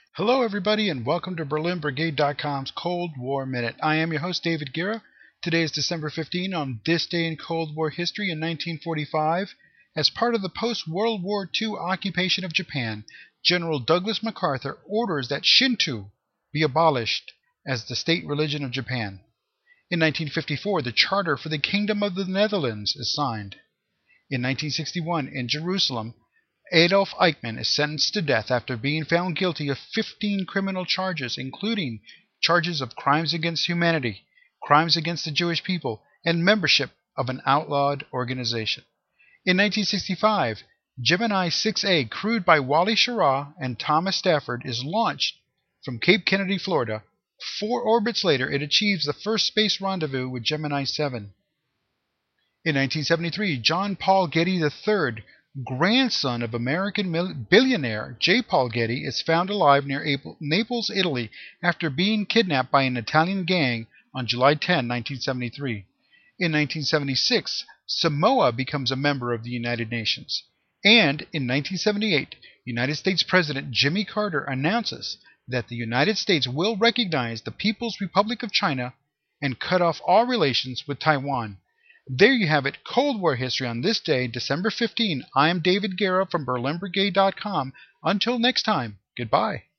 Hello, everybody, and welcome to BerlinBrigade.com's Cold War Minute. I am your host, David Guerra. Today is December 15. On this day in Cold War history in 1945, as part of the post-World War II occupation of Japan, General Douglas MacArthur orders that Shinto be abolished as the state religion of Japan. In 1954, the Charter for the Kingdom of the Netherlands is signed. In 1961, in Jerusalem, Adolf Eichmann is sentenced to death after being found guilty of 15 criminal charges, including charges of crimes against humanity, crimes against the Jewish people, and membership of an outlawed organization. In 1965, Gemini 6A, crewed by Wally Schirra and Thomas Stafford, is launched from Cape Kennedy, Florida. 4 orbits later, it achieves the first space rendezvous with Gemini 7. In 1973, John Paul Getty III, grandson of American billionaire J. Paul Getty, is found alive near Naples, Italy, after being kidnapped by an Italian gang on July 10, 1973. In 1976, Samoa becomes a member of the United Nations. And in 1978, United States President Jimmy Carter announces that the United States will recognize the People's Republic of China and cut off all relations with Taiwan. There you have it, Cold War history on this day, December 15. I am David Guerra from BerlinBrigade.com. Until next time, goodbye.